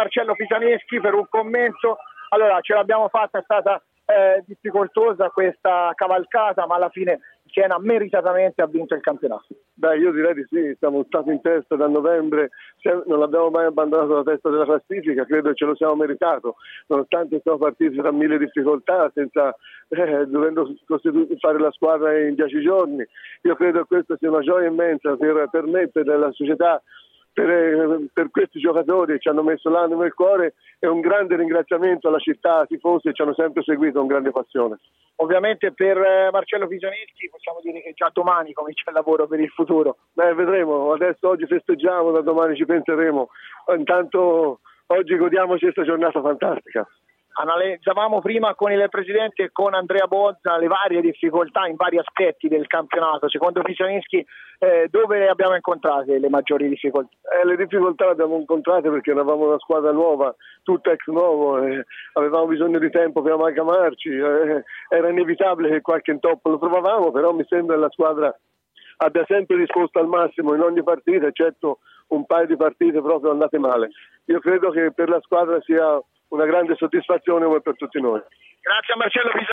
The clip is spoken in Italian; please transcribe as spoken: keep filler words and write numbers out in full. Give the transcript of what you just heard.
Marcello Pisaneschi per un commento. Allora, ce l'abbiamo fatta, è stata eh, difficoltosa questa cavalcata, ma alla fine Siena meritatamente ha vinto il campionato. Beh, io direi di sì, siamo stati in testa da novembre, non abbiamo mai abbandonato la testa della classifica, credo che ce lo siamo meritato, nonostante siamo partiti da mille difficoltà, senza eh, dovendo fare la squadra in dieci giorni. Io credo che questa sia una gioia immensa per, per me, per la società, per, per questi giocatori che ci hanno messo l'animo e il cuore, e un grande ringraziamento alla città, ai tifosi che ci hanno sempre seguito con grande passione. Ovviamente per Marcello Pisaneschi possiamo dire che già domani comincia il lavoro per il futuro. Beh, vedremo, adesso oggi festeggiamo, da domani ci penseremo, intanto oggi godiamoci questa giornata fantastica. Analizzavamo prima con il presidente e con Andrea Bozza le varie difficoltà in vari aspetti del campionato. Secondo Pisaneschi eh, dove abbiamo incontrate le maggiori difficoltà? Eh, le difficoltà le abbiamo incontrate perché eravamo una squadra nuova, tutta ex nuovo, eh, avevamo bisogno di tempo per amalgamarci, eh, era inevitabile che qualche intoppo lo trovavamo, però mi sembra che la squadra abbia sempre risposto al massimo in ogni partita, eccetto un paio di partite proprio andate male. Io credo che per la squadra sia una grande soddisfazione come per tutti noi. Grazie a Marcello Pisaneschi.